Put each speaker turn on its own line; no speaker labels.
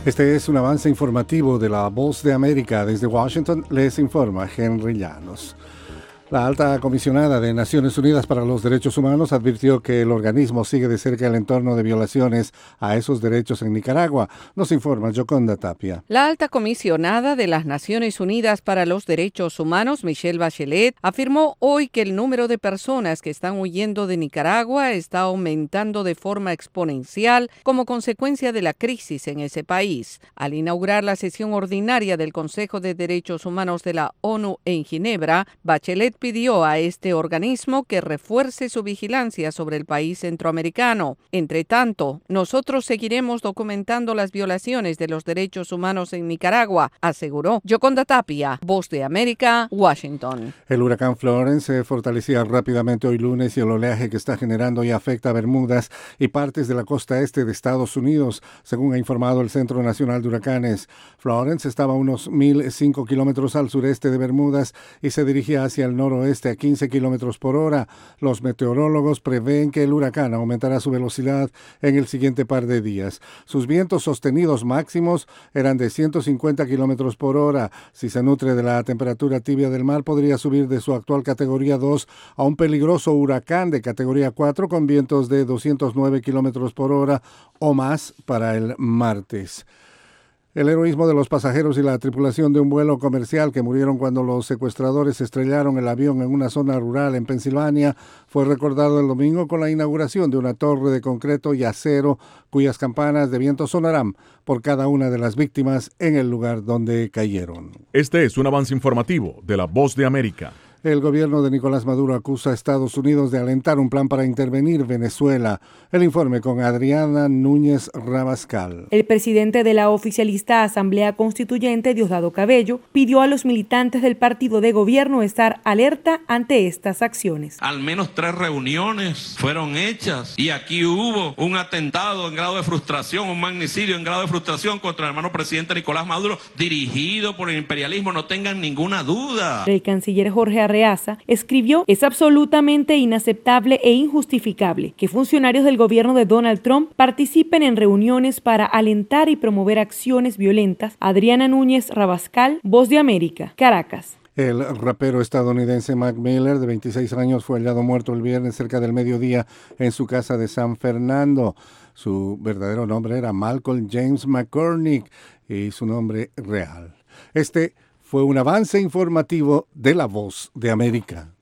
Este es un avance informativo de La Voz de América. Desde Washington les informa Henry Llanos. La alta comisionada de Naciones Unidas para los Derechos Humanos advirtió que el organismo sigue de cerca el entorno de violaciones a esos derechos en Nicaragua. Nos informa Yoconda Tapia.
La alta comisionada de las Naciones Unidas para los Derechos Humanos, Michelle Bachelet, afirmó hoy que el número de personas que están huyendo de Nicaragua está aumentando de forma exponencial como consecuencia de la crisis en ese país. Al inaugurar la sesión ordinaria del Consejo de Derechos Humanos de la ONU en Ginebra, Bachelet pidió a este organismo que refuerce su vigilancia sobre el país centroamericano. Entre tanto, nosotros seguiremos documentando las violaciones de los derechos humanos en Nicaragua, aseguró. Yoconda Tapia, Voz de América, Washington.
El huracán Florence se fortalecía rápidamente hoy lunes y el oleaje que está generando ya afecta a Bermudas y partes de la costa este de Estados Unidos, según ha informado el Centro Nacional de Huracanes. Florence estaba a unos 1.005 kilómetros al sureste de Bermudas y se dirigía hacia el noroeste a 15 kilómetros por hora. Los meteorólogos prevén que el huracán aumentará su velocidad en el siguiente par de días. Sus vientos sostenidos máximos eran de 150 kilómetros por hora. Si se nutre de la temperatura tibia del mar, podría subir de su actual categoría 2 a un peligroso huracán de categoría 4 con vientos de 209 kilómetros por hora o más para el martes. El heroísmo de los pasajeros y la tripulación de un vuelo comercial que murieron cuando los secuestradores estrellaron el avión en una zona rural en Pensilvania fue recordado el domingo con la inauguración de una torre de concreto y acero cuyas campanas de viento sonarán por cada una de las víctimas en el lugar donde cayeron.
Este es un avance informativo de La Voz de América.
El gobierno de Nicolás Maduro acusa a Estados Unidos de alentar un plan para intervenir Venezuela. El informe con Adriana Núñez Rabascal.
El presidente de la oficialista Asamblea Constituyente, Diosdado Cabello, pidió a los militantes del partido de gobierno estar alerta ante estas acciones.
Al menos 3 reuniones fueron hechas y aquí hubo un atentado en grado de frustración, un magnicidio en grado de frustración contra el hermano presidente Nicolás Maduro, dirigido por el imperialismo, no tengan ninguna duda.
El canciller Jorge Arreaza escribió: es absolutamente inaceptable e injustificable que funcionarios del gobierno de Donald Trump participen en reuniones para alentar y promover acciones violentas. Adriana Núñez Rabascal, Voz de América, Caracas.
El rapero estadounidense Mac Miller, de 26 años, fue hallado muerto el viernes cerca del mediodía en su casa de San Fernando. Su verdadero nombre era Malcolm James McCormick y su nombre real. Este fue un avance informativo de La Voz de América.